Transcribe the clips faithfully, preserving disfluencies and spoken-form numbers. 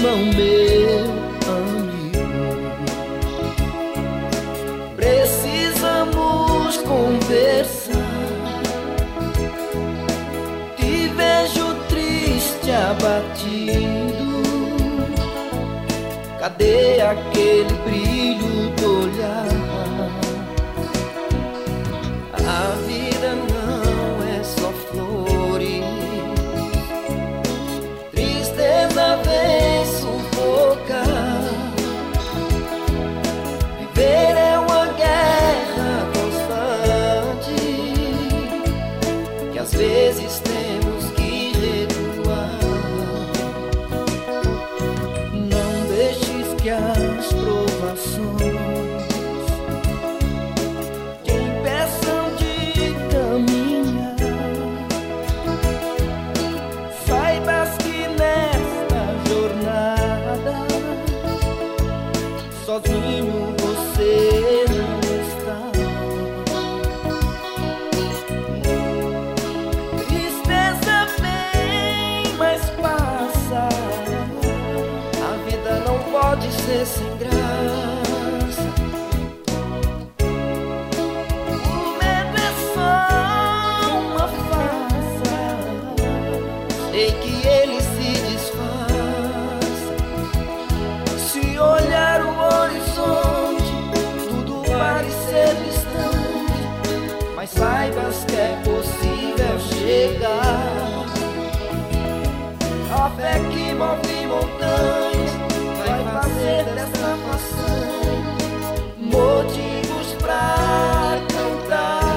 irmão, meu amigo, precisamos conversar. Te vejo triste, abatido. Cadê aquele brilho do olhar? A vida não é só flores, tristeza vem sufocar. Viver é uma guerra constante, que às vezes temos que recuar. Não deixes que as provações sozinho você não está. Tristeza vem, mas passa. A vida não pode ser sem graça. O medo é só uma farsa. Sei que ele se desfaz. Se olhar o horizonte, tudo parecer distante, mas saibas que é possível chegar. A fé que move montanhas vai fazer desta façanha motivos pra cantar.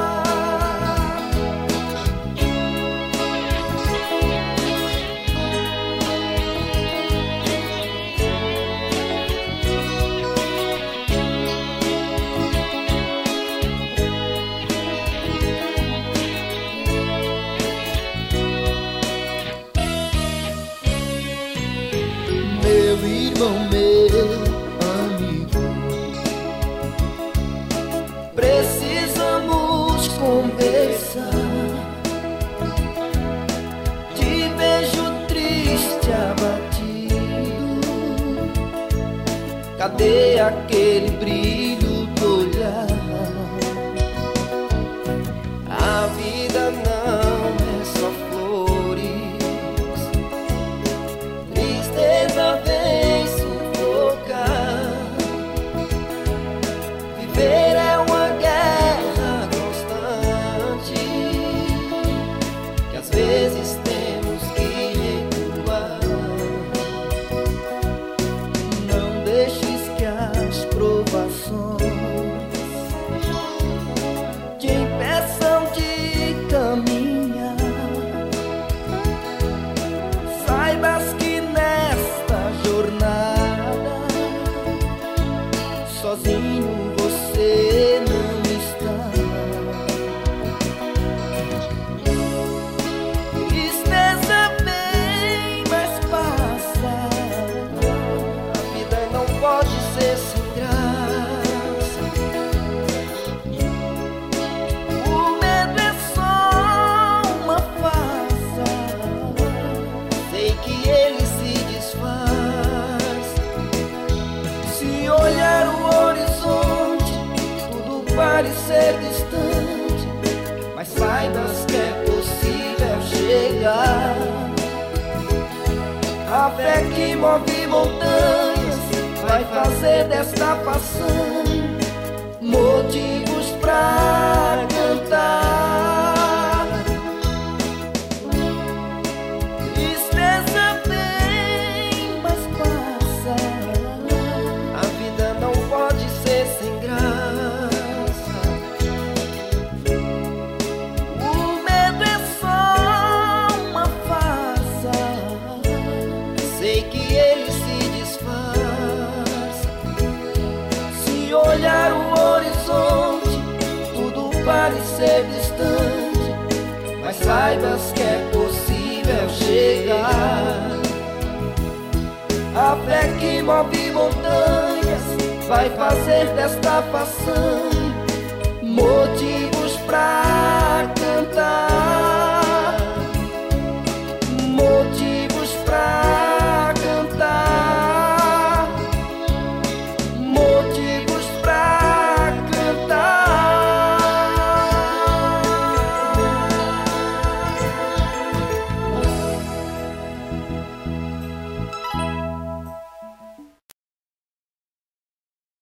Meu irmão, meu amigo, precisamos conversar. Te vejo triste, abatido. Cadê aquele brilho do olhar? A vida não é só flores, tristeza vem sufocar. Viver é uma guerra constante, que às vezes temos que recuar. Não deixes que as provações te impeçam de caminhar. Saibas que sozinho você não está. Tristeza vem, mas passa. A vida não pode ser sem graça. O medo é só uma farsa. Sei que ele se desfaz. Se olhar o horizonte, tudo parecer distante, mas saibas que é possível chegar. A fé que move montanhas vai fazer desta façanha motivos pra cantar. Tristeza vem, mas passa. A vida não pode ser sem graça. O medo é só uma farsa. Sei que ele se desfaz. Se olhar o horizonte, tudo parecer distante, mas saibas que é possível chegar. A fé que move montanhas vai fazer desta façanha